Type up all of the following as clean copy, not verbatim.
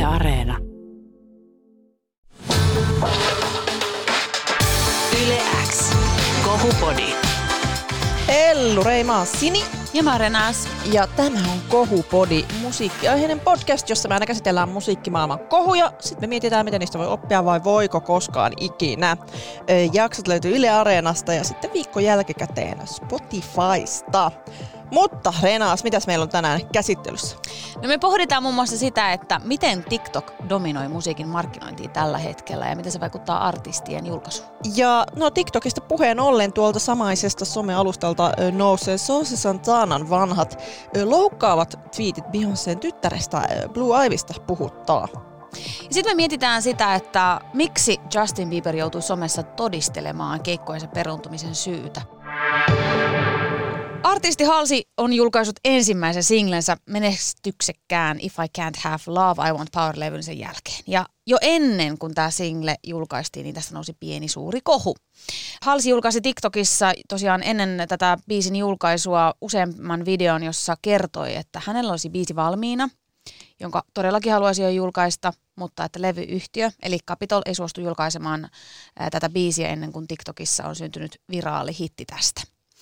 Yle Areena. Yle X. Kohupodi. Hellu, mä oon Sini. Ja mä Renas. Ja tämä on Kohupodi, musiikkiaiheinen podcast, jossa me aina käsitellään musiikkimaailman kohuja. Sitten me mietitään, miten niistä voi oppia vai voiko koskaan ikinä. Jaksot löytyy Yle Areenasta ja sitten viikko jälkikäteen Spotifysta. Mutta Renas, mitäs meillä on tänään käsittelyssä? No me pohditaan muun muassa sitä, että miten TikTok dominoi musiikin markkinointia tällä hetkellä ja miten se vaikuttaa artistien julkaisuun. Ja no TikTokista puheen ollen tuolta samaisesta somealustalta nousee Saucy Santanan vanhat loukkaavat tweetit Beyoncén tyttärestä Blue Ivystä puhuttaa. Sitten me mietitään sitä, että miksi Justin Bieber joutui somessa todistelemaan keikkojensa peruuntumisen syytä. Artisti Halsey on julkaissut ensimmäisen singlensä menestyksekkään If I Can't Have Love, I Want Power-levyn sen jälkeen. Ja jo ennen kuin tämä single julkaistiin, niin tästä nousi pieni suuri kohu. Halsey julkaisi TikTokissa tosiaan ennen tätä biisin julkaisua useamman videon, jossa kertoi, että hänellä olisi biisi valmiina, jonka todellakin haluaisi jo julkaista, mutta että levyyhtiö, eli Capitol, ei suostu julkaisemaan tätä biisiä ennen kuin TikTokissa on syntynyt viraali hitti tästä.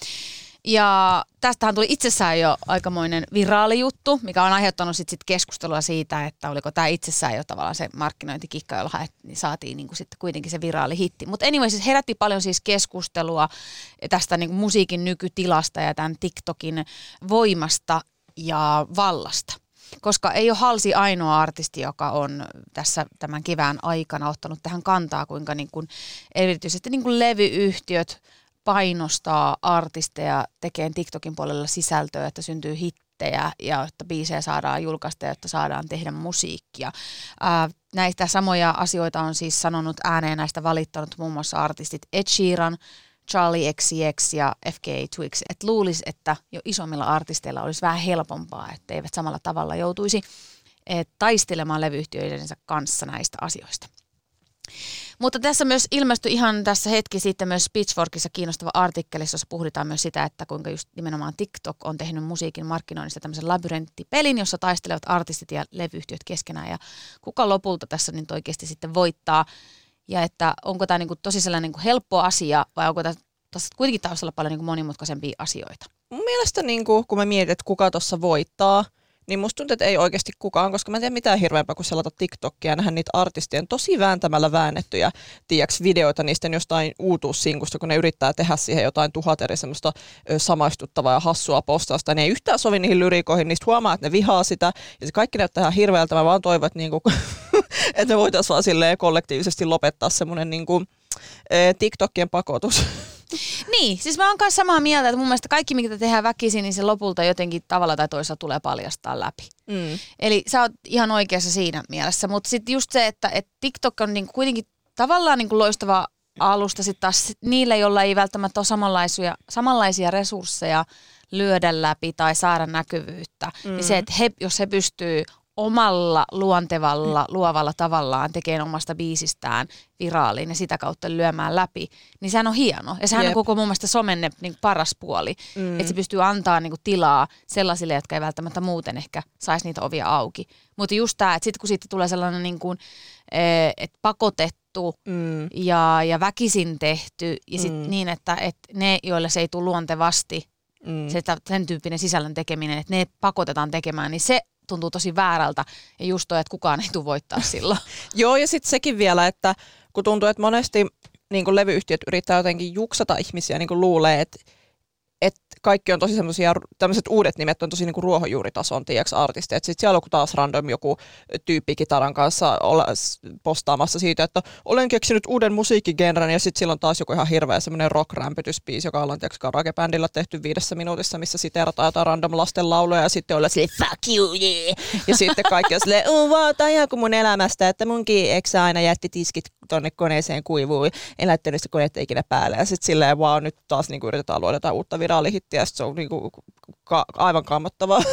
Ja tästähän tuli itsessään jo aikamoinen viraali juttu, mikä on aiheuttanut sit keskustelua siitä, että oliko tämä itsessään jo tavallaan se markkinointikikka, jolla saatiin niinku sitten kuitenkin se viraali hitti. Mutta anyway, siis herätti paljon siis keskustelua tästä niinku musiikin nykytilasta ja tämän TikTokin voimasta ja vallasta. Koska ei ole Halsey ainoa artisti, joka on tässä tämän kevään aikana ottanut tähän kantaa, kuinka niinku erityisesti niinku levyyhtiöt painostaa artisteja tekemään TikTokin puolella sisältöä, että syntyy hittejä ja että biisejä saadaan julkaista ja että saadaan tehdä musiikkia. Näistä samoja asioita on siis sanonut ääneen, näistä valittanut muun muassa artistit Ed Sheeran, Charlie XCX ja FK Twigs. Että luulisi, että jo isommilla artisteilla olisi vähän helpompaa, että eivät samalla tavalla joutuisi taistelemaan levyyhtiöidensä kanssa näistä asioista. Mutta tässä myös ilmestyi ihan tässä hetki sitten myös Pitchforkissa kiinnostava artikkeli, jossa puhutaan myös sitä, että kuinka just nimenomaan TikTok on tehnyt musiikin markkinoinnista tämmöisen labyrinttipelin, jossa taistelevat artistit ja levyyhtiöt keskenään ja kuka lopulta tässä nyt oikeasti sitten voittaa ja että onko tämä niinku tosi sellainen niinku helppo asia vai onko tässä kuitenkin taustalla paljon niinku monimutkaisempia asioita? Mun mielestä niinku, kun mä mietin, että kuka tuossa voittaa, niin musta tuntuu, että ei oikeasti kukaan, koska mä en tiedä mitään hirveämpää kuin selata TikTokia ja nähdä niitä artistien tosi vääntämällä väännettyjä, videoita niistä jostain uutuussinkusta, kun ne yrittää tehdä siihen jotain 1000 eri semmoista samaistuttavaa ja hassua postausta. Ne ei yhtään sovi niihin lyriikoihin, niistä huomaa, että ne vihaa sitä ja se kaikki näyttää ihan hirveältä. Mä vaan toivon, että, niinku, että me voitaisiin vaan silleen kollektiivisesti lopettaa semmoinen niinku, TikTokien pakotus. Niin, siis mä oon kanssa samaa mieltä, että mun mielestä kaikki, mikä tehdään väkisin, niin se lopulta jotenkin tavalla tai toisella tulee paljastaa läpi. Eli sä oot ihan oikeassa siinä mielessä, mutta sitten just se, että TikTok on niinku kuitenkin tavallaan niinku loistava alusta sitten taas niille, joilla ei välttämättä ole samanlaisia resursseja lyödä läpi tai saada näkyvyyttä. Niin se, että jos he pystyy omalla luontevalla, luovalla tavallaan tekemään omasta biisistään viraaliin ja sitä kautta lyömään läpi, niin sehän on hieno. Ja sehän on koko mun mielestä somen niin paras puoli, että se pystyy antaa niin kuin tilaa sellaisille, jotka ei välttämättä muuten ehkä saisi niitä ovia auki. Mutta just tämä, että sitten kun siitä tulee sellainen niin kuin, että pakotettu ja väkisin tehty ja sitten niin, että ne, joille se ei tule luontevasti, sen tyyppinen sisällön tekeminen, että ne pakotetaan tekemään, niin se tuntuu tosi väärältä ja just toi, että kukaan ei tule voittaa silloin. Joo, ja sitten sekin vielä, että kun tuntuu, että monesti niin kun levyyhtiöt yrittää jotenkin juksata ihmisiä, niin kun luulee, että kaikki on tosi semmoisia, tämmöiset uudet nimet on tosi niinku ruohonjuuritason artisteja. Sitten siellä on taas random joku tyyppi kitaran kanssa postaamassa siitä, että olen keksinyt uuden musiikkigenren ja sitten silloin taas joku ihan hirveä semmoinen rock-rämpytysbiisi, joka ollaan karaoke-bändillä tehty 5 minuutissa, missä siterataan jotain random lasten lauluja ja sitten ollaan silleen fuck you, yeah! Ja sitten kaikki on silleen, tämä on joku mun elämästä, että munkin eksä aina jätti tiskit tonne koneeseen kuivuun, en laittanut sitä koneetta ikinä päälle. Ja sitten silleen vaan nyt taas niinku yritetään luoda jotain uutta viraalihittiä ja se on niinku aivan kammottavaa.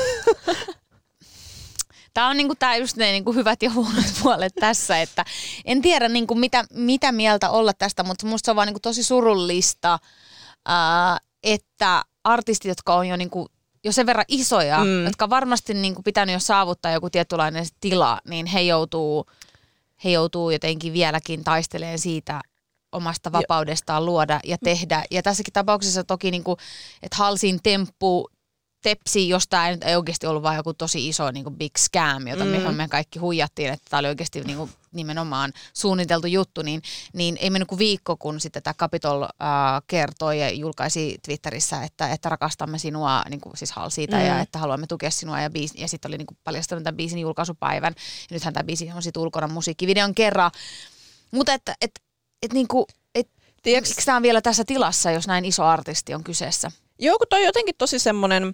Tämä on niinku tää just ne niinku hyvät ja huonot puolet tässä, että en tiedä niinku mitä mieltä olla tästä, mutta musta se on vaan niinku tosi surullista, että artistit, jotka on jo niinku jo sen verran isoja, jotka on varmasti niin kuin pitänyt jo saavuttaa joku tietynlainen tila, niin he joutuu jotenkin vieläkin taistelemaan siitä omasta vapaudestaan luoda ja tehdä. Ja tässäkin tapauksessa toki, niin kuin, että Halsin temppu tepsi, jos tämä ei oikeasti ollut vaan joku tosi iso niin kuin big scam, jota me kaikki huijattiin, että tämä oli oikeasti niin kuin nimenomaan suunniteltu juttu, niin ei mennyt kuin viikko, kun sitten tämä Capitol kertoi ja julkaisi Twitterissä, että rakastamme sinua, niin kuin siis Halsita, ja että haluamme tukea sinua, ja sitten oli niin kuin paljastanut tämän biisin julkaisupäivän, ja nythän tämä biisi on sitten ulkona musiikkivideon kerran. Mutta miksi tämä on vielä tässä tilassa, jos näin iso artisti on kyseessä? Joo, kun toi on jotenkin tosi semmoinen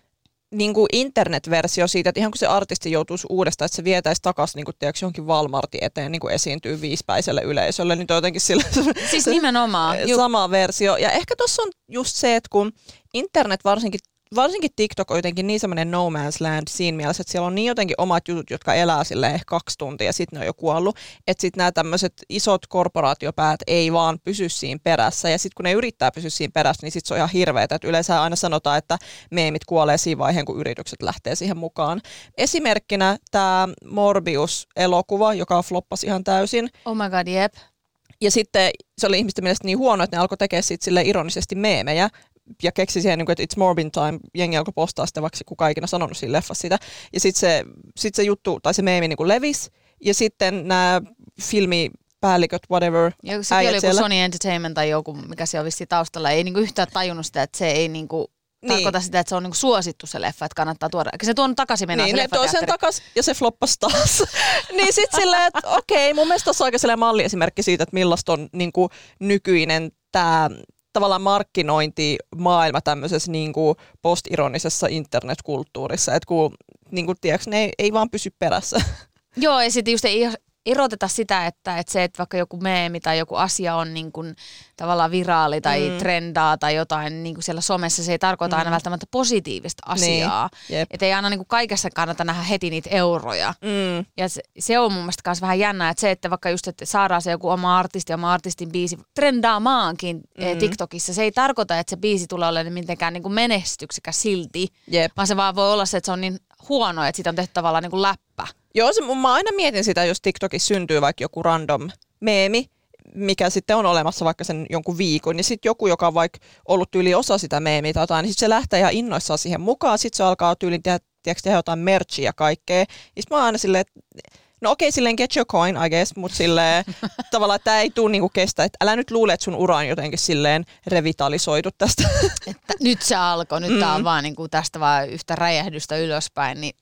niin kuin internetversio siitä, että ihan kun se artisti joutuisi uudestaan, että se vietäisi takaisin niin kuin, tiedätkö, johonkin Walmartin eteen niin kuin esiintyy viisipäiselle yleisölle, niin toi jotenkin sillä siis nimenomaan. Sama versio. Ja ehkä tuossa on just se, että kun internet varsinkin TikTok on jotenkin niin semmoinen no man's land siinä mielessä, että siellä on niin jotenkin omat jutut, jotka elää silleen ehkä 2 tuntia ja sitten ne on jo kuollut. Että sitten nämä tämmöiset isot korporaatiopäät ei vaan pysy siinä perässä. Ja sitten kun ne yrittää pysyä siinä perässä, niin sitten se on ihan hirveetä. Että yleensä aina sanotaan, että meemit kuolee siinä vaiheen, kun yritykset lähtee siihen mukaan. Esimerkkinä tämä Morbius-elokuva, joka floppasi ihan täysin. Oh my god, jep. Ja sitten se oli ihmisten mielestä niin huono, että ne alkoi tekemään siitä silleen ironisesti meemejä. Ja keksi siihen, että it's Morbin time, jengi alkoi postaa sitä, vaikka kukaan ikinä sanonut siinä leffassa sitä. Ja sitten se juttu, tai se meemi niin kuin levisi, ja sitten nämä filmipäälliköt, whatever, sekin oli joku Sony Entertainment tai joku, mikä siellä on vissiin taustalla, ei niin kuin yhtään tajunnut sitä, että se ei niin kuin tarkoita sitä, että se on niin kuin suosittu se leffa, että kannattaa tuoda. Eikä se tuonut takaisin mennä niin, se leffateatteri. Niin, ne tuo sen takaisin, ja se floppasi taas. Niin sitten silleen, että okei, mun mielestä tässä on aika sellainen malliesimerkki siitä, että millaista on niin kuin nykyinen tämä tavallaan markkinointimaailma tämmöisessä niin kuin postironisessa internetkulttuurissa, että kun niin kuin, tiedätkö, ne ei vaan pysy perässä. Joo, ja sitten just ei eroteta sitä, että se, että vaikka joku meemi tai joku asia on niin kuin tavallaan viraali tai trendaa tai jotain niin kuin siellä somessa, se ei tarkoita aina välttämättä positiivista asiaa. Niin. Että ei aina niin kuin kaikessa kannata nähdä heti niitä euroja. Ja se on mun mielestä myös vähän jännää, että se, että vaikka just, että saadaan se joku oma artistin biisi trendaamaankin TikTokissa, se ei tarkoita, että se biisi tulee olemaan mitenkään niin kuin menestyksekäs silti, vaan se vaan voi olla se, että se on niin huono, että siitä on tehty tavallaan niin kuin läppä. Joo, mä aina mietin sitä, jos TikTokissa syntyy vaikka joku random meemi, mikä sitten on olemassa vaikka sen jonkun viikon, niin sitten joku, joka on vaikka ollut tyyli osa sitä meemiä tai jotain, niin sitten se lähtee ihan innoissaan siihen mukaan, sitten se alkaa tyylin tehdä jotain merchia ja kaikkea. Ja sitten mä oon aina silleen, että no okei, silleen get your coin, I guess, mutta silleen tavallaan tämä ei tule niinku kestä, että älä nyt luule, että sun ura on jotenkin silleen revitalisoitu tästä. Että nyt se alkoi, nyt tää on vaan niinku tästä vaan yhtä räjähdystä ylöspäin, niin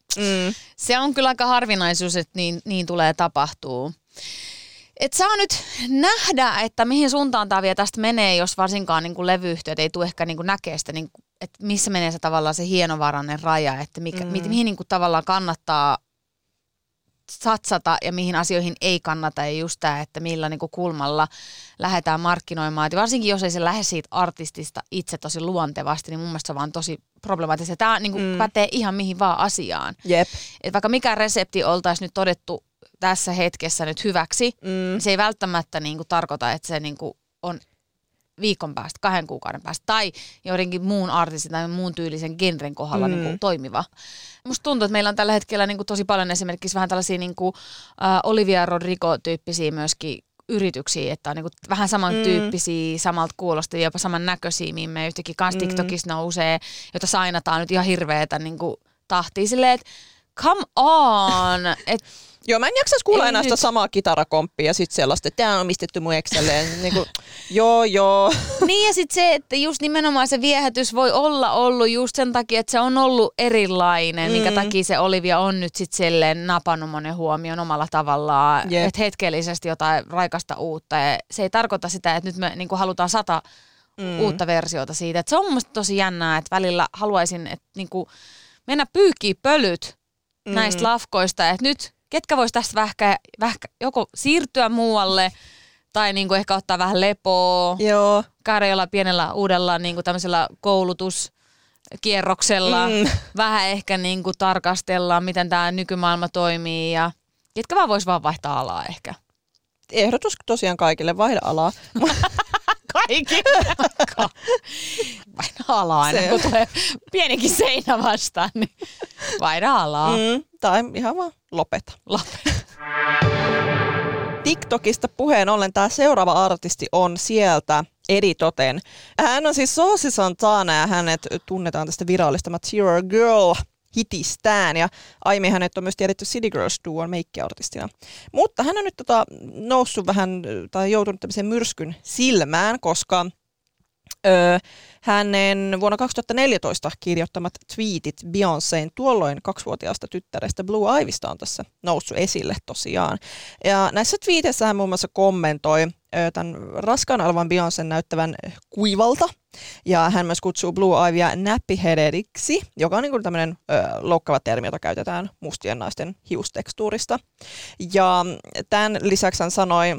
se on kyllä aika harvinaisuus, että niin tulee tapahtuu. Et saa nyt nähdä, että mihin suuntaan tämä vielä tästä menee, jos varsinkaan niinku levyyhtiöt ei tule ehkä niinku näkee sitä, niinku, että missä menee se tavallaan se hienovarainen raja, että mihin niinku tavallaan kannattaa satsata ja mihin asioihin ei kannata, ja just tämä, että millä niinku kulmalla lähdetään markkinoimaan. Et varsinkin jos ei se lähde siitä artistista itse tosi luontevasti, niin mun mielestä se on vaan tosi problemaattista. Tämä niinku pätee ihan mihin vaan asiaan. Jep. Et vaikka mikä resepti oltaisiin nyt todettu tässä hetkessä nyt hyväksi, niin se ei välttämättä niinku tarkoita, että se niinku on viikon päästä, 2 kuukauden päästä tai joidenkin muun artistin tai muun tyylisen genren kohdalla niinku toimiva. Musta tuntuu, että meillä on tällä hetkellä niinku tosi paljon esimerkiksi vähän tällaisia niinku, Olivia Rodrigo-tyyppisiä myöskin yrityksiä, että on niinku vähän samantyyppisiä, samalta kuulostavia, jopa samannäköisiä, mihin me yhtäkkiä kanssa TikTokissa nousee, jota sainataan nyt ihan hirveetä niinku tahtia silleen, että come on! Joo, mä en jaksaisi kuulla enää sitä samaa kitarakomppia ja sitten sellaista, että tämä on omistettu mun Excelleen. Niin kuin, joo. Niin ja sitten se, että just nimenomaan se viehätys voi olla ollut just sen takia, että se on ollut erilainen, minkä takia se Olivia on nyt sitten silleen napannut monen huomioon omalla tavallaan, että hetkellisesti jotain raikasta uutta. Ja se ei tarkoita sitä, että nyt me niinku halutaan 100 uutta versiota siitä. Et se on mun mielestä tosi jännää, että välillä haluaisin, että niinku mennä pyyhkiä pölyt näistä lafkoista, että nyt ketkä vois tästä vähkä joko siirtyä muualle tai niinku ehkä ottaa vähän lepoa, käydä jollain pienellä uudella niinku tämmöisellä koulutuskierroksella, vähän ehkä niinku tarkastellaan, miten tämä nykymaailma toimii ja ketkä vaan vois vaan vaihtaa alaa ehkä. Ehdotus tosiaan kaikille, vaihda alaa. Kaikille. vaihda alaa aina, kun tulee pienikin seinä vastaan, niin vaihda alaa. Tai ihan vaan lopeta. TikTokista puheen ollen tämä seuraava artisti on sieltä eritoten. Hän on siis Saucy Santana ja hänet tunnetaan tästä virallista Material Girl hitistään ja aiemmin hänet on myös tiedetty City Girls duon meikkiartistina. Mutta hän on nyt noussut vähän tai joutunut tämmöisen myrskyn silmään, koska hänen vuonna 2014 kirjoittamat tweetit Beyoncén tuolloin 2-vuotiaasta tyttärestä Blue Ivysta on tässä noussut esille tosiaan. Ja näissä tweeteissä hän muun muassa kommentoi tämän raskaan olevan Beyoncén näyttävän kuivalta. Ja hän myös kutsuu Blue Ivyä nappyheadediksi, joka on niin kuin tämmöinen loukkaava termi, jota käytetään mustien naisten hiustekstuurista. Ja tämän lisäksi hän sanoi,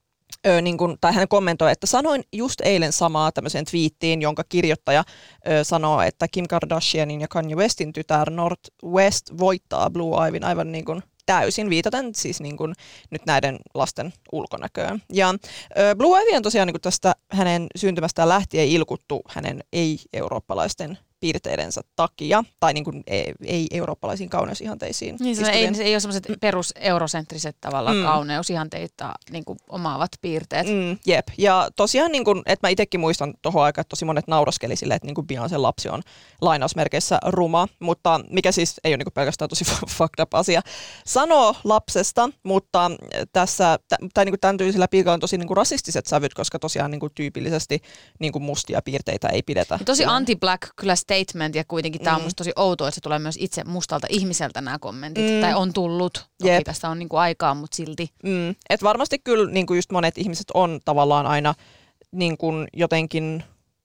tai hän kommentoi, että sanoin just eilen samaa tämmöiseen twiittiin, jonka kirjoittaja sanoo, että Kim Kardashianin ja Kanye Westin tytär North West voittaa Blue Ivyn aivan niin kuin täysin, viitaten siis niin kuin nyt näiden lasten ulkonäköön. Ja Blue Ivy on tosiaan niin kuin tästä hänen syntymästään lähtien ilkuttu hänen ei-eurooppalaisten piirteidensä takia, tai niin kuin ei-eurooppalaisiin kauneusihanteisiin. Niin, ei ole sellaiset perus-eurosentriset tavallaan kauneusihanteita niin kuin omaavat piirteet. Jep, ja tosiaan, niin kuin, että mä itsekin muistan tuohon aikaan, että tosi monet nauraskeli silleen, että niin kuin Beyoncén lapsi on lainausmerkeissä ruma, mutta mikä siis ei ole niin kuin pelkästään tosi fucked up asia sanoo lapsesta, mutta tässä, tai niin kuin tämän tyylisellä piikalla on tosi niin kuin rasistiset sävyt, koska tosiaan niin kuin tyypillisesti niin kuin mustia piirteitä ei pidetä. Tosi anti-black kyllä statement, ja kuitenkin tämä on musta tosi outoa, että se tulee myös itse mustalta ihmiseltä nämä kommentit, tai on tullut. Toki tästä on niinku aikaa, mutta silti. Et varmasti kyllä niinku just monet ihmiset on tavallaan aina niinku jotenkin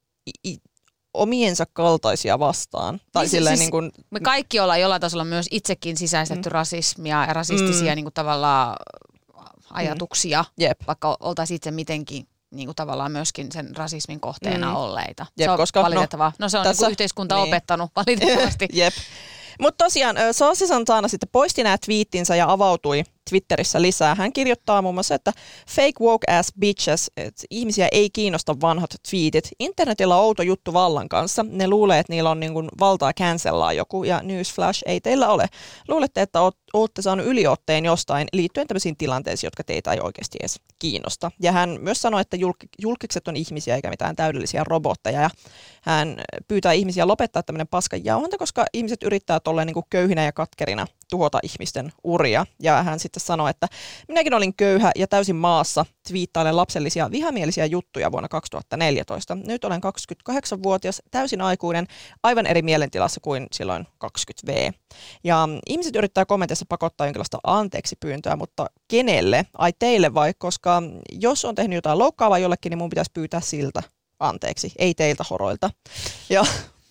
omiensa kaltaisia vastaan. Tai siis niinku, me kaikki ollaan jollain tasolla myös itsekin sisäistetty rasismia ja rasistisia niinku tavallaan ajatuksia, vaikka oltaisiin itse mitenkin niin kuin tavallaan myöskin sen rasismin kohteena olleita. Jep, se on koska, valitettavaa. No se on tässä, niin yhteiskunta opettanut valitettavasti. Jep. Mutta tosiaan Saucy Santana sitten poisti nämä twiittinsä ja avautui Twitterissä lisää. Hän kirjoittaa muun muassa, että fake woke ass bitches, että ihmisiä ei kiinnosta vanhat tweetit. Internetillä on outo juttu vallan kanssa. Ne luulee, että niillä on niin kuin valtaa cancellaa joku, ja newsflash ei teillä ole. Luulette, että olette saanut yliotteen jostain liittyen tämmöisiin tilanteisiin, jotka teitä ei oikeasti edes kiinnosta. Ja hän myös sanoi, että julkikset on ihmisiä eikä mitään täydellisiä robotteja. Ja hän pyytää ihmisiä lopettaa tämmöinen paskan jauhanta, koska ihmiset yrittää tolleen niin kuin köyhinä ja katkerina tuhota ihmisten uria. Ja hän sitten sanoi, että minäkin olin köyhä ja täysin maassa, twiittailen lapsellisia vihamielisiä juttuja vuonna 2014. Nyt olen 28-vuotias, täysin aikuinen, aivan eri mielentilassa kuin silloin 20V. Ja ihmiset yrittää kommenteissa pakottaa jonkinlaista anteeksi pyyntöä, mutta kenelle? Ai teille vai? Koska jos on tehnyt jotain loukkaavaa jollekin, niin mun pitäisi pyytää siltä anteeksi, ei teiltä horoilta. Ja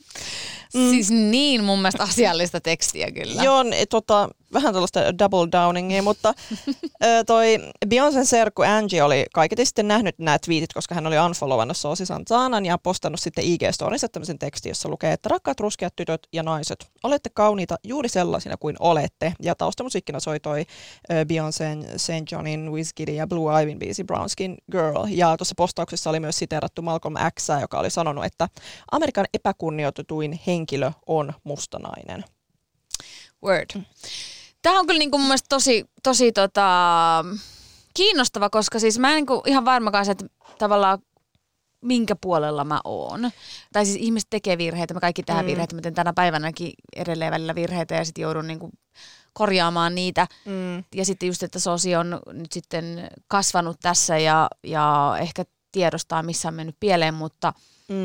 siis niin mun mielestä asiallista tekstiä kyllä. Joo, vähän tällaista double downingia, mutta toi Beyoncén serkku Angie oli kaiketi sitten nähnyt nämä tweetit, koska hän oli unfollowannut Saucy Santanan ja postannut sitten IG-storissa tämmöisen tekstin, jossa lukee, että rakkaat ruskeat tytöt ja naiset, olette kauniita juuri sellaisina kuin olette. Ja taustamusiikkina soi toi Beyoncén, St. Johnin, Wizkidin ja Blue Ivyn biisi Brown Skin Girl. Ja tuossa postauksessa oli myös siteerattu Malcolm X, joka oli sanonut, että Amerikan epäkunnioitetuin henkilö on mustanainen. Word. Tämä on kyllä niin kuin mun mielestä tosi kiinnostava, koska siis mä en niin kuin ihan varmakaan se, että tavallaan minkä puolella mä oon. Tai siis ihmiset tekee virheitä, me kaikki tehdään virheitä, mä teen tänä päivänäkin edelleen välillä virheitä ja sitten joudun niin kuin korjaamaan niitä. Ja sitten just, että Saucy on nyt sitten kasvanut tässä ja ehkä tiedostaa, missä on mennyt pieleen, mutta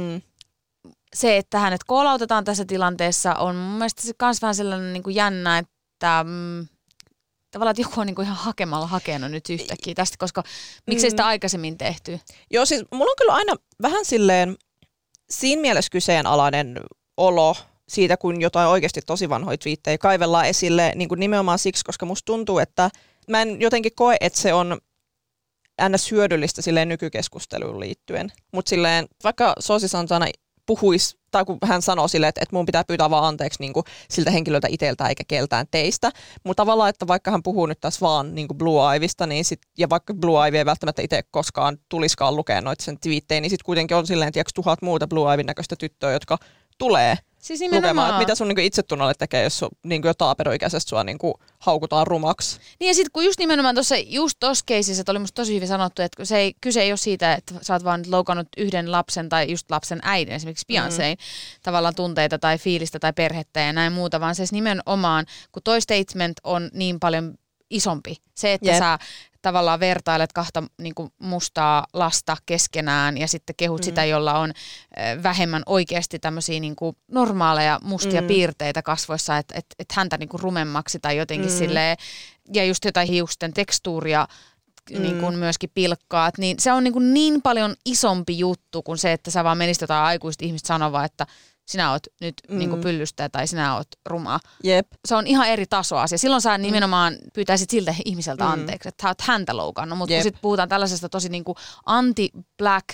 se, että hänet koolautetaan tässä tilanteessa, on mun mielestä se kans vähän sellainen niin kuin jännä, että tavallaan että joku on niin kuin ihan hakemalla hakenut nyt yhtäkkiä tästä, koska miksei sitä aikaisemmin tehty? Joo, siis mulla on kyllä aina vähän silleen siinä mielessä kyseenalainen olo siitä, kun jotain oikeasti tosi vanhoja twiittejä kaivellaan esille niin kuin nimenomaan siksi, koska musta tuntuu, että mä en jotenkin koe, että se on ns. Hyödyllistä silleen nykykeskusteluun liittyen. Mutta silleen, vaikka Saucy Santana puhuisi, tai kun hän sanoo silleen, että mun pitää pyytää vaan anteeksi niin kuin siltä henkilöltä itseltä eikä keltään teistä. Mutta tavallaan, että vaikka hän puhuu nyt tässä vaan niin kuin Blue Ivysta, niin ja vaikka Blue Ivy ei välttämättä itse koskaan tuliskaan lukea noita sen twiittejä, niin sitten kuitenkin on silleen, tiedätkö, 1000 muuta Blue Ivyn näköistä tyttöä, jotka tulee siis lukemaan, että mitä sun niinku itsetunnolle tekee, jos niinku jo taaperoikäisestä sua niinku haukutaan rumaksi. Niin ja sitten kun just nimenomaan tuossa keisissä, että oli musta tosi hyvin sanottu, että kyse ei ole siitä, että sä oot vaan loukannut yhden lapsen tai just lapsen äidin, esimerkiksi Beyoncéin, tavallaan tunteita tai fiilistä tai perhettä ja näin muuta, vaan se nimenomaan, kun toi statement on niin paljon isompi. Se, että sä tavallaan vertailet kahta niin kuin mustaa lasta keskenään ja sitten kehut sitä, jolla on vähemmän oikeasti tämmöisiä niin kuin normaaleja mustia piirteitä kasvoissa, että häntä niin kuin rumemmaksi tai jotenkin silleen, ja just jotain hiusten tekstuuria niin kuin myöskin pilkkaat, niin se on niin paljon isompi juttu kuin se, että sä vaan menisit jotain aikuista ihmistä sanovaa, että sinä oot nyt niin kuin pyllystä tai sinä oot ruma. Jep. Se on ihan eri tasoasia. Silloin sä nimenomaan pyytäisit siltä ihmiseltä anteeksi, että sä oot häntä loukannut. Mutta kun sitten puhutaan tällaisesta tosi niin kuin anti-black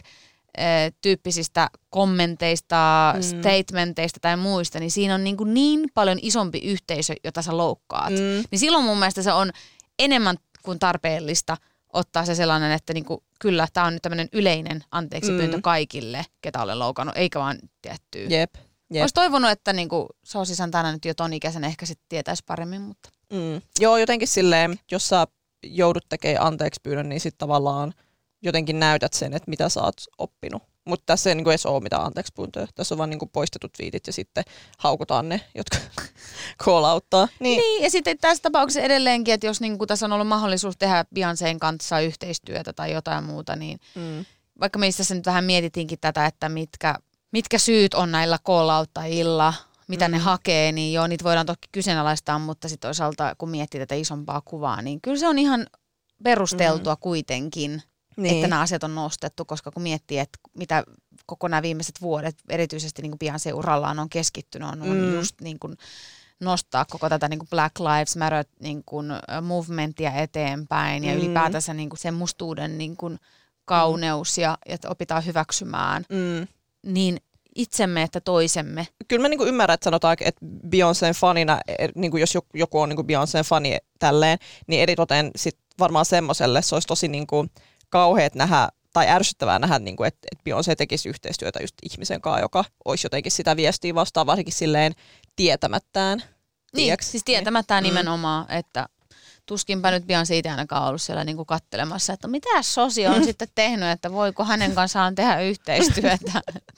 tyyppisistä kommenteista, statementeista tai muista, niin siinä on niin paljon isompi yhteisö, jota sä loukkaat. Niin silloin mun mielestä se on enemmän kuin tarpeellista ottaa se sellainen, että niinku, kyllä tämä on nyt tämmöinen yleinen anteeksipyyntö kaikille, ketä olen loukannut, eikä vaan tiettyä. Jep. Olisi toivonut, että niinku, Soosisan tänä nyt jo ton ikäisen ehkä sitten tietäisi paremmin, mutta... Joo, jotenkin silleen, jos sä joudut tekemään anteeksipyynnön, niin sitten tavallaan jotenkin näytät sen, että mitä sä oot oppinut. Mutta tässä ei niinku edes ole mitään anteeksipyyntöä. Tässä on vaan niinku poistetut twiitit ja sitten haukutaan ne, jotka call outtaa. Niin, ja sitten tässä tapauksessa edelleenkin, että jos niinku tässä on ollut mahdollisuus tehdä Beyoncén kanssa yhteistyötä tai jotain muuta, niin vaikka me tässä nyt vähän mietitinkin tätä, että mitkä syyt on näillä call outtajilla, mitä ne hakee, niin joo, niitä voidaan toki kyseenalaistaa, mutta sitten toisaalta kun miettii tätä isompaa kuvaa, niin kyllä se on ihan perusteltua kuitenkin. Niin. Että nämä asiat on nostettu, koska kun miettii, että mitä koko nämä viimeiset vuodet, erityisesti niin kuin Beyoncé-urallaan on keskittynyt, on just niin kuin nostaa koko tätä niin kuin Black Lives Matter niin kuin movementia eteenpäin ja ylipäätänsä niin kuin sen mustuuden niin kuin kauneus ja että opitaan hyväksymään niin itsemme että toisemme. Kyllä mä niinku ymmärrän, että sanotaan, että Beyoncén fanina, niinku jos joku on niinku Beyoncén fani tälleen, niin eritoten sit varmaan semmoselle se olisi tosi niinku kauheat nähdä, tai ärsyttävää nähdä, niin että Beyoncé tekisi yhteistyötä just ihmisen kanssa, joka olisi jotenkin sitä viestiä vastaan, varsinkin silleen tietämättään. Niin, siis tietämättään nimenomaan, että tuskinpä nyt Beyoncé itse ainakaan ollut siellä niin kuin kattelemassa, että mitä Sosi on sitten tehnyt, että voiko hänen kanssaan tehdä yhteistyötä.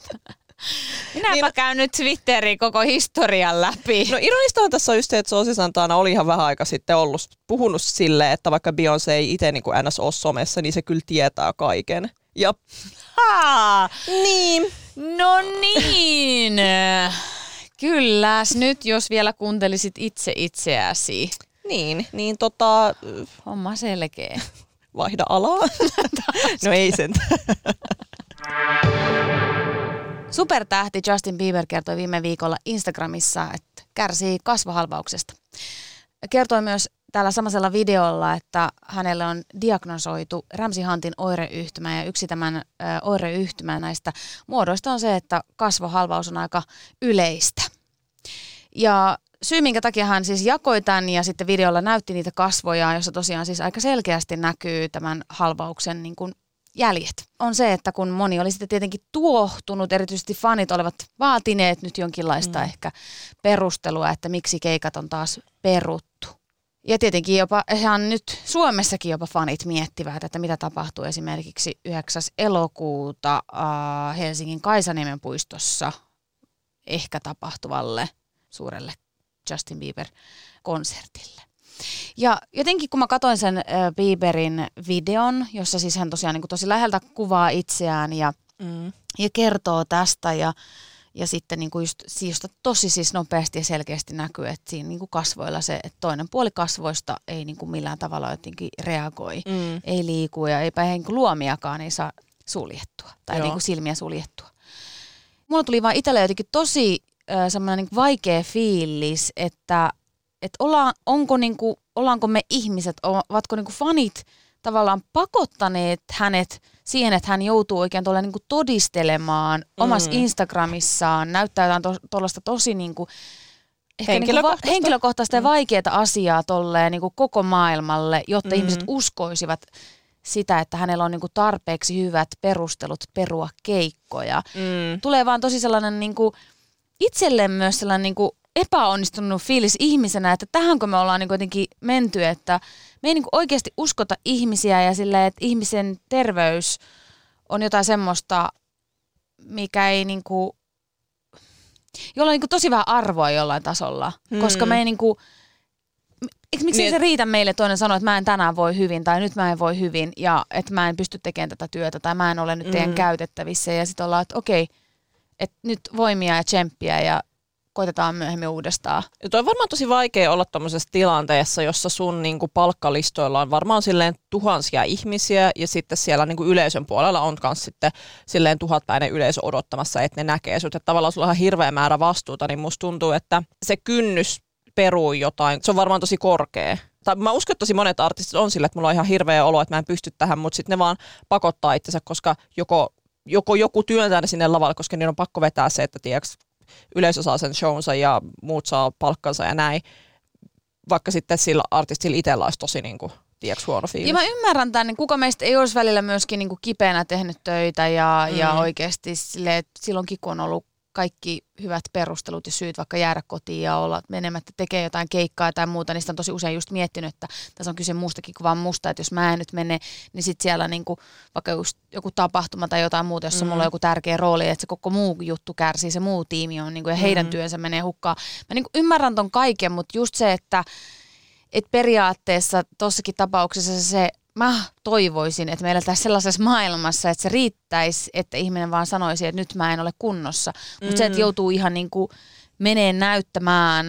Minäpä käyn nyt Twitteriin koko historian läpi. No ironistahan tässä on just se, että Sosi Santana oli ihan vähän aika sitten puhunut silleen, että vaikka Beyoncé ei itse niin kuin NS ole somessa, niin se kyllä tietää kaiken. Ja niin. No niin. Kylläs nyt, jos vielä kuuntelisit itse itseäsi. Niin Homma selkeä. Vaihda alaa. No ei sen. Supertähti Justin Bieber kertoi viime viikolla Instagramissa, että kärsii kasvohalvauksesta. Kertoi myös tällä samaisella videolla, että hänelle on diagnosoitu Ramsay-Huntin oireyhtymä ja yksi tämän oireyhtymä näistä muodoista on se, että kasvohalvaus on aika yleistä. Ja syy, minkä takia hän siis jakoi tämän ja sitten videolla näytti niitä kasvoja, jossa tosiaan siis aika selkeästi näkyy tämän halvauksen niin kuin jäljet, on se, että kun moni oli sitten tietenkin tuohtunut, erityisesti fanit olivat vaatineet nyt jonkinlaista ehkä perustelua, että miksi keikat on taas peruttu. Ja tietenkin jopa ihan nyt Suomessakin jopa fanit miettivät, että mitä tapahtuu esimerkiksi 9. elokuuta Helsingin Kaisaniemen puistossa ehkä tapahtuvalle suurelle Justin Bieber-konsertille. Ja jotenkin kun mä katsoin sen Bieberin videon, jossa siis hän tosiaan niin kuin tosi läheltä kuvaa itseään ja kertoo tästä ja sitten niin kuin just josta tosi siis nopeasti ja selkeästi näkyy, että siinä niin kuin kasvoilla se, että toinen puoli kasvoista ei niin kuin millään tavalla jotenkin reagoi, ei liiku ja eipä niin kuin luomiakaan ei saa suljettua tai niin kuin silmiä suljettua. Mulla tuli vaan itsellä jotenkin tosi semmoinen niin kuin vaikea fiilis, että ollaanko me ihmiset, ovatko niinku fanit tavallaan pakottaneet hänet siihen, että hän joutuu oikein tuolla niin kuin todistelemaan omassa Instagramissaan, näyttää jotain tuollaista tosi niin kuin, ehkä henkilökohtaista ja vaikeaa asiaa tolleen niin kuin koko maailmalle, jotta ihmiset uskoisivat sitä, että hänellä on niin kuin tarpeeksi hyvät perustelut perua keikkoja. Tulee vaan tosi sellainen niin kuin, itselleen myös sellainen niin kuin epäonnistunut fiilis ihmisenä, että tähänkö me ollaan niin kuin jotenkin menty, että me ei niin kuin oikeasti uskota ihmisiä ja silleen, että ihmisen terveys on jotain semmoista, mikä ei niin kuin, jolla on niin kuin tosi vähän arvoa jollain tasolla, koska me ei niin kuin, miksi niin, se riitä meille toinen sanoa, että mä en tänään voi hyvin tai nyt mä en voi hyvin ja että mä en pysty tekemään tätä työtä tai mä en ole nyt teidän käytettävissä ja sitten ollaan, että okei, että nyt voimia ja tsemppiä ja koitetaan myöhemmin uudestaan. Ja toi on varmaan tosi vaikea olla tommosessa tilanteessa, jossa sun niinku palkkalistoilla on varmaan silleen tuhansia ihmisiä ja sitten siellä niinku yleisön puolella on kans sitten silleen 1000-päinen yleisö odottamassa, että ne näkee sut. Että tavallaan sulla on hirveä määrä vastuuta, niin musta tuntuu, että se kynnys peruu jotain, se on varmaan tosi korkea. Tai mä uskon, että tosi monet artistit on sillä, että mulla on ihan hirveä olo, että mä en pysty tähän, mutta sitten ne vaan pakottaa itsensä, koska joku työntää ne sinne lavalle, koska niillä on pakko vetää se, että tiiäks, yleisö saa sen shownsa ja muut saa palkkansa ja näin, vaikka sitten sillä artistilla itsellä olisi tosi niin kuin, tiiäks, huono fiilis. Ja mä ymmärrän tämän, niin kuka meistä ei olisi välillä myöskin niin kuin kipeänä tehnyt töitä ja oikeasti sille, että silloinkin kun on ollut kaikki hyvät perustelut ja syyt vaikka jäädä kotiin ja olla menemättä tekee jotain keikkaa tai muuta, niin sitä on tosi usein just miettinyt, että tässä on kyse muustakin kuin vaan musta, että jos mä en nyt mene, niin sitten siellä niinku, vaikka just joku tapahtuma tai jotain muuta, jossa mulla on joku tärkeä rooli, että se koko muu juttu kärsii, se muu tiimi on niinku, ja heidän työnsä menee hukkaan. Mä niinku ymmärrän ton kaiken, mutta just se, että periaatteessa tossakin tapauksessa se mä toivoisin, että meillä tässä sellaisessa maailmassa, että se riittäisi, että ihminen vaan sanoisi, että nyt mä en ole kunnossa. Mutta se, että joutuu ihan niin kuin meneen näyttämään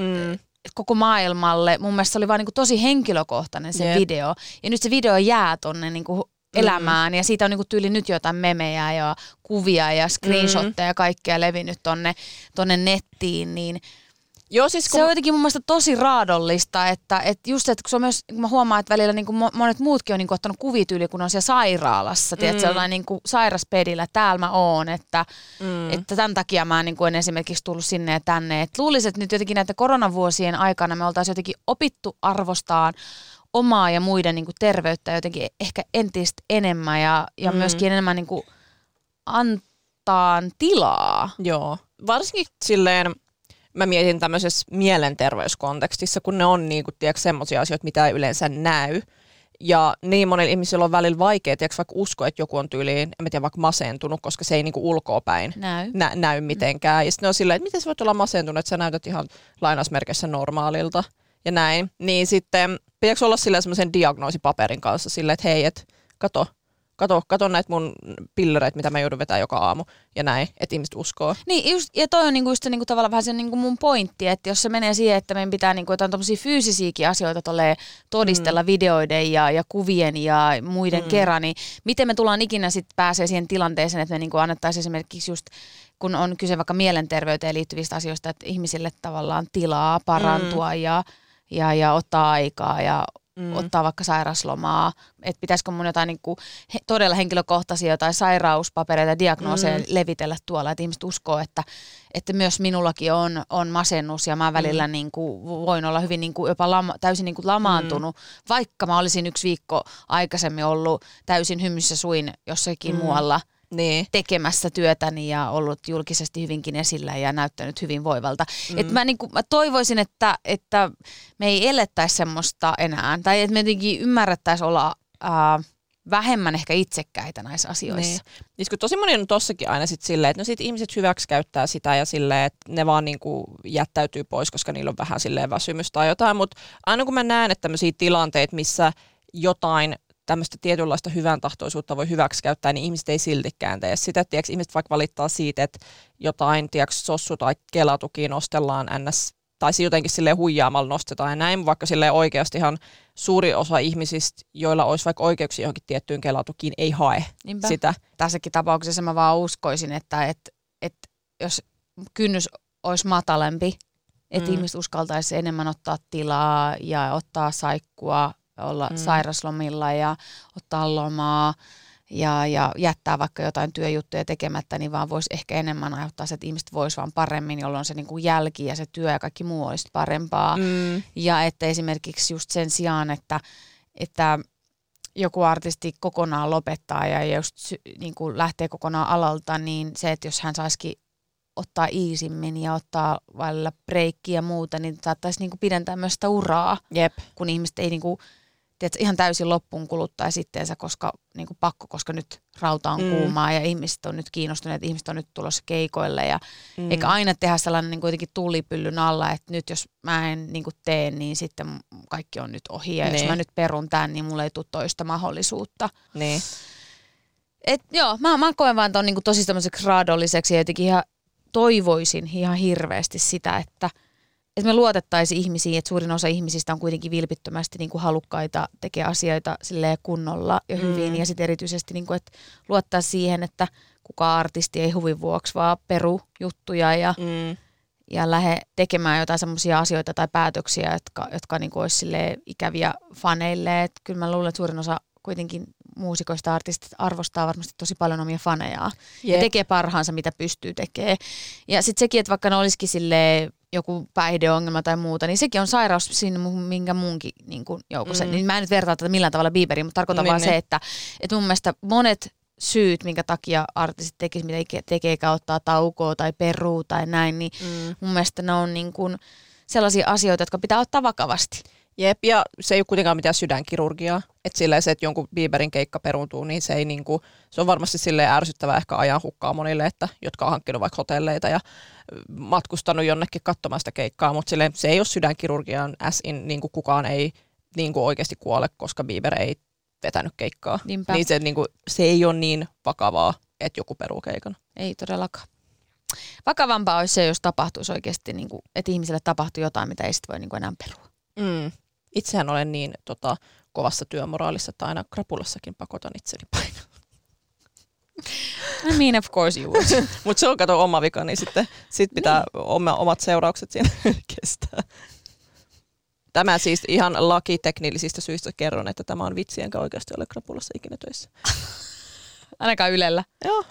koko maailmalle, mun mielestä se oli vaan niin kuin tosi henkilökohtainen se video. Ja nyt se video jää tonne niin kuin elämään ja siitä on niin kuin tyyli nyt jotain memejä ja kuvia ja screenshotteja ja kaikkea levinnyt tonne nettiin, niin joo, siis se on jotenkin mun mielestä tosi raadollista, että just se, että kun se on myös, kun mä huomaan, että välillä niin kuin monet muutkin on niin kuin ottanut kuvityyliä, kun on siellä sairaalassa, tiedätkö, sellainen niin kuin sairaspedillä, että täällä mä oon, että tämän takia mä niin kuin en esimerkiksi tullut sinne ja tänne. Et luulisin, että nyt jotenkin näiden koronavuosien aikana me oltaisiin jotenkin opittu arvostaan omaa ja muiden niin kuin terveyttä jotenkin ehkä entistä enemmän ja myöskin enemmän niin kuin antaa tilaa. Joo, varsinkin silleen mä mietin tämmöisessä mielenterveyskontekstissa, kun ne on niin kuin, tiedätkö, semmoisia asioita, mitä ei yleensä näy. Ja niin monilla ihmisillä on välillä vaikea, tiedätkö, vaikka uskoa, että joku on tyyliin, en mä tiedä, vaikka masentunut, koska se ei niin kuin ulkoapäin näy mitenkään. Ja sitten ne on silleen, että miten sä voit olla masentunut, että sä näytät ihan lainausmerkeissä normaalilta ja näin. Niin sitten pitääkö olla silleen semmoisen diagnoosipaperin kanssa silleen, että hei, et kato näitä mun pillereitä, mitä mä joudun vetämään joka aamu ja näin, että ihmiset uskoo. Niin, just, ja toi on niinku just niinku tavallaan vähän se niinku mun pointti, että jos se menee siihen, että meidän pitää niinku jotain tommosia fyysisiäkin asioita todistella videoiden ja kuvien ja muiden kerran, niin miten me tullaan ikinä sitten pääsee siihen tilanteeseen, että me niinku annettaisiin esimerkiksi just, kun on kyse vaikka mielenterveyteen liittyvistä asioista, että ihmisille tavallaan tilaa parantua ja ottaa aikaa ja ottaa vaikka sairaslomaa, että pitäisikö mun jotain niinku todella henkilökohtaisia jotain sairauspapereita, diagnooseja levitellä tuolla, että ihmiset uskoo, että myös minullakin on masennus ja mä välillä niinku voin olla hyvin niinku jopa täysin niinku lamaantunut, vaikka mä olisin 1 viikko aikaisemmin ollut täysin hymyssä suin jossakin muualla tekemässä työtäni ja ollut julkisesti hyvinkin esillä ja näyttänyt hyvin voivalta. Et mä toivoisin, että me ei elettäisi semmoista enää, tai että me jotenkin ymmärrettäisiin olla vähemmän ehkä itsekkäitä näissä asioissa. Niin, kun tosi moni on tossakin aina sit silleen, että no sit ihmiset hyväksikäyttää sitä ja silleen, että ne vaan niinku jättäytyy pois, koska niillä on vähän silleen väsymys tai jotain, mutta aina kun mä näen, että tämmöisiä tilanteita, missä jotain tämmöistä tietynlaista hyvän tahtoisuutta voi hyväksikäyttää, niin ihmiset ei siltikään tee sitä. Tiedätkö, ihmiset vaikka valittaa siitä, että jotain sossu- tai kelatuki nostellaan ns. Tai jotenkin silleen huijaamalla nostetaan ja näin, vaikka silleen oikeastihan suuri osa ihmisistä, joilla olisi vaikka oikeuksia johonkin tiettyyn kelatukiin, ei hae sitä. Tässäkin tapauksessa mä vaan uskoisin, että jos kynnys olisi matalempi, että ihmiset uskaltaisi enemmän ottaa tilaa ja ottaa saikkua olla sairaslomilla ja ottaa lomaa ja jättää vaikka jotain työjuttuja tekemättä, niin vaan voisi ehkä enemmän aiheuttaa se, että ihmiset vois vaan paremmin, jolloin se niin kuin jälki ja se työ ja kaikki muu olisi parempaa. Ja että esimerkiksi just sen sijaan, että joku artisti kokonaan lopettaa ja just niin kuin lähtee kokonaan alalta, niin se, että jos hän saisikin ottaa iisimmin ja ottaa välillä breikkiä ja muuta, niin saattaisi niin kuin pidentää myös sitä uraa, kun ihmiset ei niin kuin, tiedätkö, ihan täysin loppuun kuluttaa sitteensä, koska niin kuin pakko, koska nyt rauta on kuumaa ja ihmiset on nyt kiinnostuneet, ihmiset on nyt tulossa keikoille ja eikä aina tehdä sellainen niin kuin jotenkin tulipyllyn alla, että nyt jos mä en niin kuin tee, niin sitten kaikki on nyt ohi ja jos mä nyt perun tämän, niin mulle ei tule toista mahdollisuutta. Niin. Et joo, mä koen vaan ton niin kuin tosi tämmöiseksi raadolliseksi ja jotenkin ihan toivoisin ihan hirveästi sitä, että me luotettaisiin ihmisiin, että suurin osa ihmisistä on kuitenkin vilpittömästi niin kuin halukkaita tekee asioita silleen kunnolla ja hyvin. Ja sitten erityisesti, niin kuin, että luottaa siihen, että kukaan artisti ei huvin vuoksi vaan peru juttuja ja lähde tekemään jotain semmoisia asioita tai päätöksiä, jotka niin kuin olisi silleen ikäviä faneille. Et kyllä mä luulen, että suurin osa kuitenkin muusikoista artistit arvostaa varmasti tosi paljon omia fanejaan ja tekee parhaansa, mitä pystyy tekemään. Ja sitten sekin, että vaikka ne olisikin silleen joku päihdeongelma tai muuta, niin sekin on sairaus siinä minkä muunkin niin kuin joukossa. Niin mä en nyt vertaa tätä millään tavalla Bieberiin, mutta tarkoitan vaan se, että mun mielestä monet syyt, minkä takia artistit tekisivät, mitä tekeekään, ottaa taukoa tai peruu tai näin, niin mun mielestä ne on niin kuin sellaisia asioita, jotka pitää ottaa vakavasti. Jep, ja se ei ole kuitenkaan mitään sydänkirurgiaa. Että silleen se, että jonkun Bieberin keikka peruuntuu, niin se ei niinku, se on varmasti silleen ärsyttävää ehkä ajan hukkaa monille, että, jotka on hankkinut vaikka hotelleita ja matkustanut jonnekin katsomaan sitä keikkaa, mutta silleen se ei ole sydänkirurgiaan niinku kukaan ei niinku oikeasti kuole, koska Bieber ei vetänyt keikkaa. Niinpä. Niin se, niinku, se ei ole niin vakavaa, että joku peruu keikan. Ei todellakaan. Vakavampaa olisi se, jos tapahtuisi oikeasti, niinku, että ihmiselle tapahtuu jotain, mitä ei sitten voi niinku enää perua. Itsehän olen niin kovassa työmoraalissa, että aina krapulassakin pakotan itseni paikalle. I mean, of course you would. Mutta se on kato oma vika, niin sitten pitää omat seuraukset siinä kestää. Tämä siis ihan lakiteknillisistä syistä kerron, että tämä on vitsi, enkä oikeasti ole krapulassa ikinä töissä. Ainakaan Ylellä. Joo.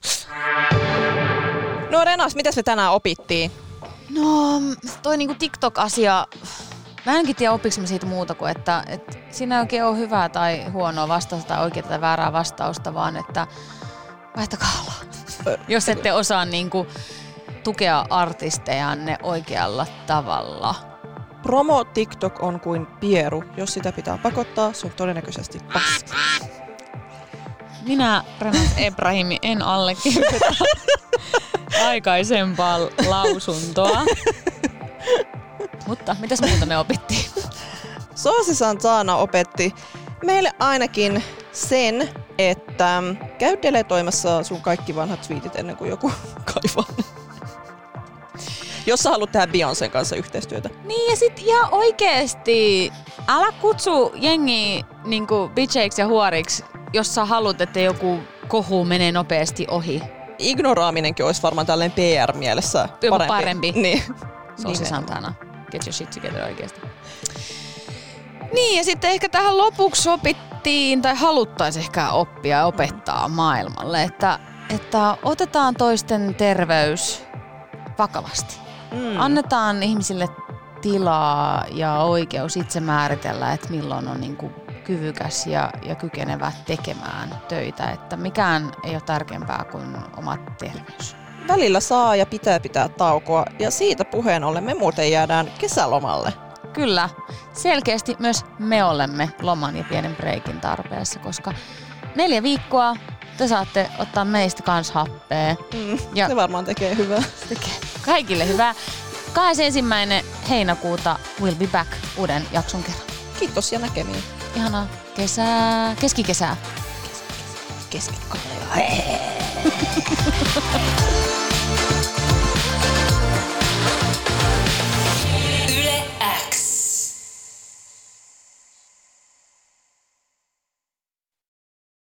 No Renas, mitäs me tänään opittiin? No toi niinku TikTok-asia, mä enkin tiedä opiks mä siitä muuta kuin, että siinä ei oikein ole hyvää tai huonoa vastausta tai oikeaa tai väärää vastausta, vaan että vaihtakaa alaa. Jos ette osaa niinku tukea artistejanne oikealla tavalla. Promo TikTok on kuin pieru. Jos sitä pitää pakottaa, se on todennäköisesti paska. Minä, Renas Ebrahimi, en allekirjoita aikaisempaa lausuntoa. Mutta mitäs muuta me opittiin? Soosi Santana opetti meille ainakin sen, että käy deletoimassa sun kaikki vanhat tweetit ennen kuin joku kaivaa. Jos sä haluat tehdä Beyoncén kanssa yhteistyötä. Niin ja sit ihan oikeesti, älä kutsu jengiä niinku bitcheiksi ja huoriksi, jos sä haluat, että joku kohu menee nopeasti ohi. Ignoraaminenkin olisi varmaan tälleen PR-mielessä parempi. Niin. Soosi Santana. Get your shit together oikeesti. Niin ja sitten ehkä tähän lopuksi opittiin, tai haluttaisiin ehkä oppia ja opettaa maailmalle, että otetaan toisten terveys vakavasti. Annetaan ihmisille tilaa ja oikeus itse määritellä, että milloin on niinku kyvykäs ja kykenevä tekemään töitä. Että mikään ei ole tärkeämpää kuin oma terveys. Välillä saa ja pitää taukoa ja siitä puheen ollen me muuten jäädään kesälomalle. Kyllä. Selkeästi myös me olemme loman ja pienen breikin tarpeessa, koska 4 viikkoa te saatte ottaa meistä kans happea. Se varmaan tekee hyvää. Se tekee kaikille hyvää. 21. heinäkuuta we'll be back uuden jakson kerran. Kiitos ja näkemiin. Ihanaa keskikesää. Keskikesää.